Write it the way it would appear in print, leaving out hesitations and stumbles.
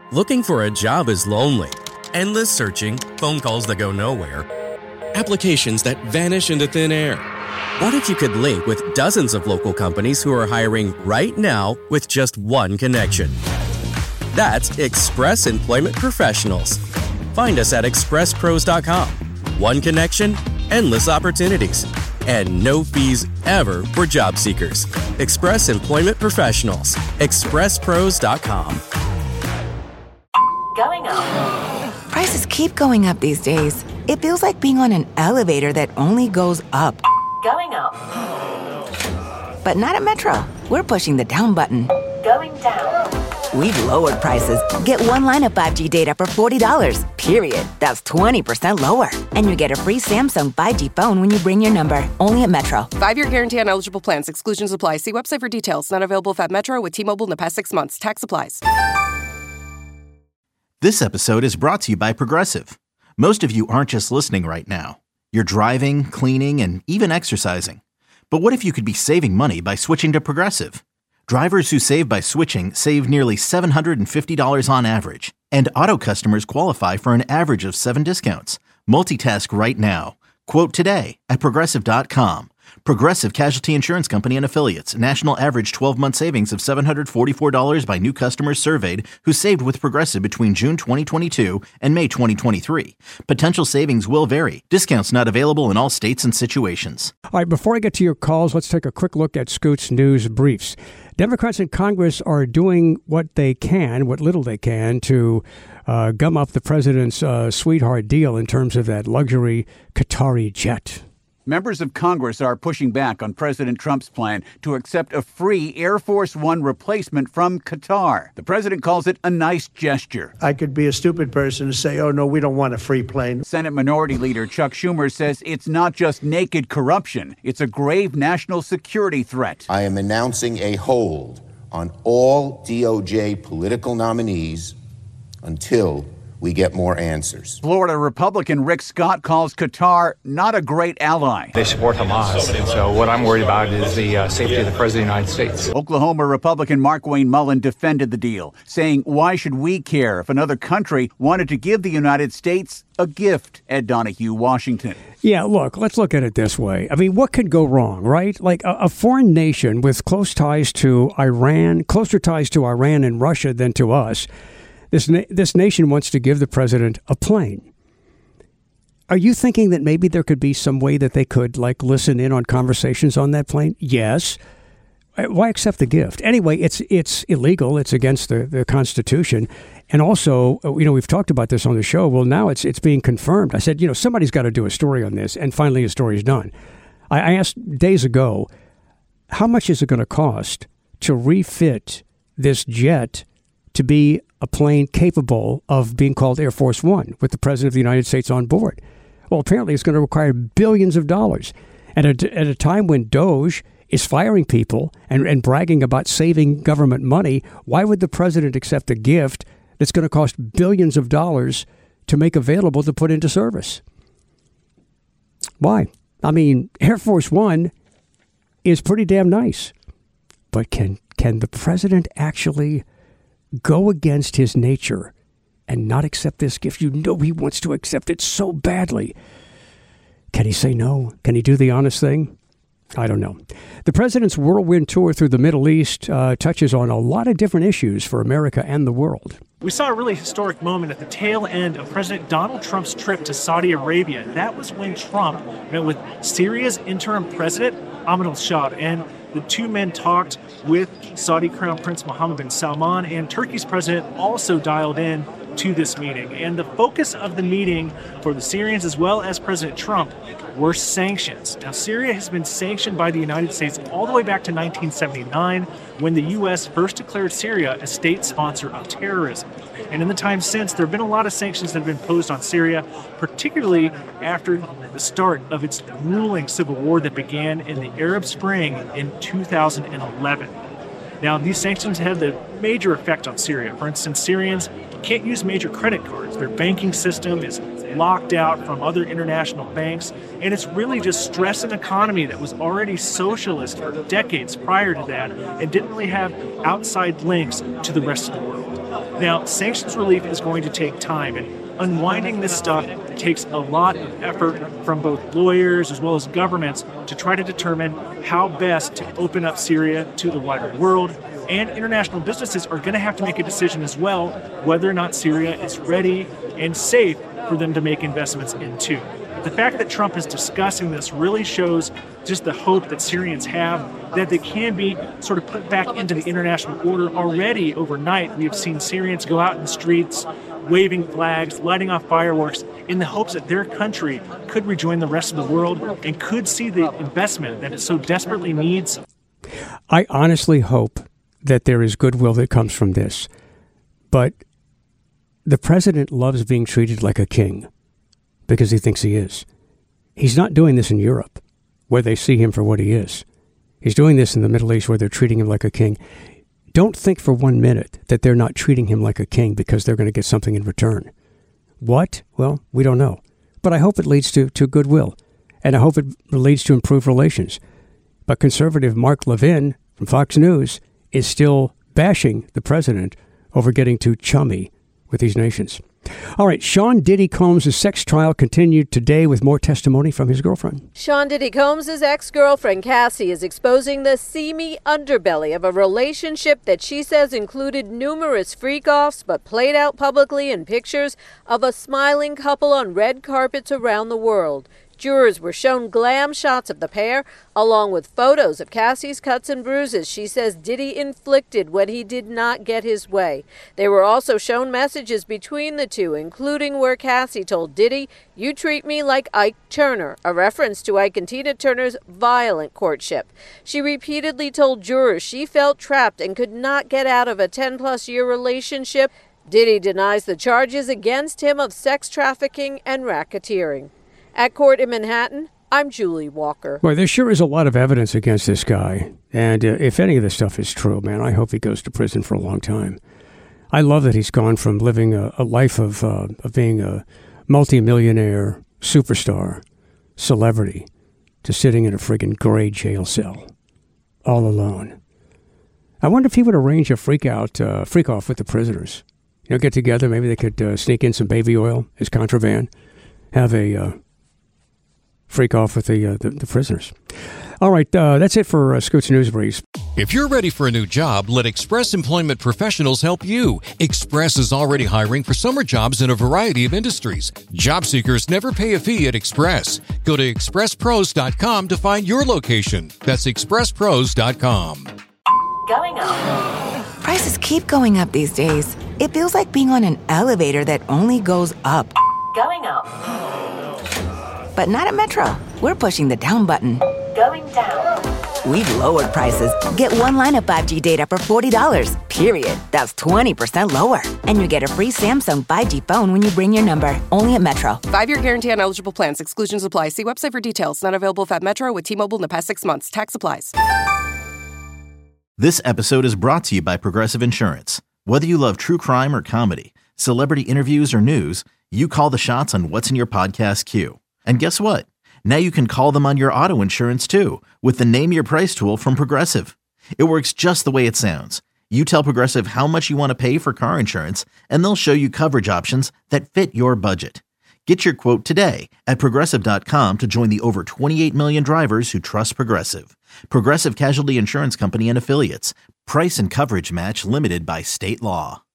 Looking for a job is lonely. Endless searching, phone calls that go nowhere, applications that vanish into thin air. What if you could link with dozens of local companies who are hiring right now with just one connection? That's Express Employment Professionals. Find us at expresspros.com. One connection, endless opportunities, and no fees ever for job seekers. Express Employment Professionals. expresspros.com. Going up. Prices keep going up these days. It feels like being on an elevator that only goes up. Going up. But not at Metro. We're pushing the down button. Going down. We've lowered prices. Get one line of 5G data for $40, period. That's 20% lower. And you get a free Samsung 5G phone when you bring your number. Only at Metro. 5-year guarantee on eligible plans. Exclusions apply. See website for details. Not available at Metro with T-Mobile in the past 6 months. Tax applies. This episode is brought to you by Progressive. Most of you aren't just listening right now. You're driving, cleaning, and even exercising. But what if you could be saving money by switching to Progressive? Drivers who save by switching save nearly $750 on average. And auto customers qualify for an average of 7 discounts. Multitask right now. Quote today at Progressive.com. Progressive Casualty Insurance Company and Affiliates. National average 12-month savings of $744 by new customers surveyed who saved with Progressive between June 2022 and May 2023. Potential savings will vary. Discounts not available in all states and situations. All right, before I get to your calls, let's take a quick look at Scoot's news briefs. Democrats in Congress are doing what little they can, to gum up the president's sweetheart deal in terms of that luxury Qatari jet. Members of Congress are pushing back on President Trump's plan to accept a free Air Force One replacement from Qatar. The president calls it a nice gesture. I could be a stupid person to say, oh, no, we don't want a free plane. Senate Minority Leader Chuck Schumer says it's not just naked corruption. It's a grave national security threat. I am announcing a hold on all DOJ political nominees until we get more answers. Florida Republican Rick Scott calls Qatar not a great ally. They support Hamas, and so what I'm worried about is the safety of the President of the United States. Oklahoma Republican Markwayne Mullin defended the deal, saying, why should we care if another country wanted to give the United States a gift? Ed Donahue, Washington. Yeah, look, let's look at it this way. I mean, what could go wrong, right? Like a foreign nation with closer ties to Iran and Russia than to us. This nation wants to give the president a plane. Are you thinking that maybe there could be some way that they could, listen in on conversations on that plane? Yes. Why accept the gift? Anyway, it's illegal. It's against the Constitution. And also, we've talked about this on the show. Well, now it's being confirmed. I said, somebody's got to do a story on this. And finally, a story is done. I asked days ago, how much is it going to cost to refit this jet to be a plane capable of being called Air Force One with the President of the United States on board? Well, apparently it's going to require billions of dollars. And at a time when DOJ is firing people and bragging about saving government money, why would the president accept a gift that's going to cost billions of dollars to make available to put into service? Why? I mean, Air Force One is pretty damn nice. But can the president actually go against his nature and not accept this gift? He wants to accept it so badly. Can he say no? Can he do the honest thing? I don't know. The president's whirlwind tour through the Middle East touches on a lot of different issues for America and the world. We saw a really historic moment at the tail end of President Donald Trump's trip to Saudi Arabia. That was when Trump met with Syria's interim president, Ahmed al-Shab, and the two men talked with Saudi Crown Prince Mohammed bin Salman, and Turkey's president also dialed in to this meeting. And the focus of the meeting for the Syrians as well as President Trump were sanctions. Now, Syria has been sanctioned by the United States all the way back to 1979 when the U.S. first declared Syria a state sponsor of terrorism. And in the time since, there have been a lot of sanctions that have been imposed on Syria, particularly after the start of its grueling civil war that began in the Arab Spring in 2011. Now, these sanctions had a major effect on Syria. For instance, Syrians can't use major credit cards. Their banking system is locked out from other international banks, and it's really just stressed an economy that was already socialist for decades prior to that and didn't really have outside links to the rest of the world. Now, sanctions relief is going to take time, and unwinding this stuff takes a lot of effort from both lawyers as well as governments to try to determine how best to open up Syria to the wider world. And international businesses are going to have to make a decision as well whether or not Syria is ready and safe for them to make investments into. The fact that Trump is discussing this really shows just the hope that Syrians have that they can be sort of put back into the international order. Already overnight, we have seen Syrians go out in the streets, waving flags, lighting off fireworks, in the hopes that their country could rejoin the rest of the world and could see the investment that it so desperately needs. I honestly hope that there is goodwill that comes from this. But the president loves being treated like a king because he thinks he is. He's not doing this in Europe, where they see him for what he is. He's doing this in the Middle East, where they're treating him like a king. Don't think for 1 minute that they're not treating him like a king because they're going to get something in return. What? Well, we don't know. But I hope it leads to goodwill, and I hope it leads to improved relations. But conservative Mark Levin from Fox News is still bashing the president over getting too chummy with these nations. All right, Sean Diddy Combs' sex trial continued today with more testimony from his girlfriend. Sean Diddy Combs' ex-girlfriend Cassie is exposing the seamy underbelly of a relationship that she says included numerous freak-offs but played out publicly in pictures of a smiling couple on red carpets around the world. Jurors were shown glam shots of the pair, along with photos of Cassie's cuts and bruises she says Diddy inflicted when he did not get his way. They were also shown messages between the two, including where Cassie told Diddy, "You treat me like Ike Turner," a reference to Ike and Tina Turner's violent courtship. She repeatedly told jurors she felt trapped and could not get out of a 10-plus-year relationship. Diddy denies the charges against him of sex trafficking and racketeering. At court in Manhattan, I'm Julie Walker. Boy, there sure is a lot of evidence against this guy. And if any of this stuff is true, man, I hope he goes to prison for a long time. I love that he's gone from living a life of being a multimillionaire superstar, celebrity, to sitting in a friggin' gray jail cell, all alone. I wonder if he would arrange a freak off with the prisoners. You know, get together, maybe they could sneak in some baby oil as contraband, have a freak off with the prisoners. All right, that's it for Scoots News Brief. If you're ready for a new job, let Express Employment Professionals help you. Express is already hiring for summer jobs in a variety of industries. Job seekers never pay a fee at Express. Go to expresspros.com to find your location. That's expresspros.com. Going up. Prices keep going up these days. It feels like being on an elevator that only goes up. Going up. But not at Metro. We're pushing the down button. Going down. We've lowered prices. Get one line of 5G data for $40, period. That's 20% lower. And you get a free Samsung 5G phone when you bring your number. Only at Metro. 5-year guarantee on eligible plans. Exclusions apply. See website for details. Not available if at Metro with T-Mobile in the past 6 months. Tax applies. This episode is brought to you by Progressive Insurance. Whether you love true crime or comedy, celebrity interviews or news, you call the shots on what's in your podcast queue. And guess what? Now you can call them on your auto insurance too with the Name Your Price tool from Progressive. It works just the way it sounds. You tell Progressive how much you want to pay for car insurance, and they'll show you coverage options that fit your budget. Get your quote today at Progressive.com to join the over 28 million drivers who trust Progressive. Progressive Casualty Insurance Company and Affiliates. Price and coverage match limited by state law.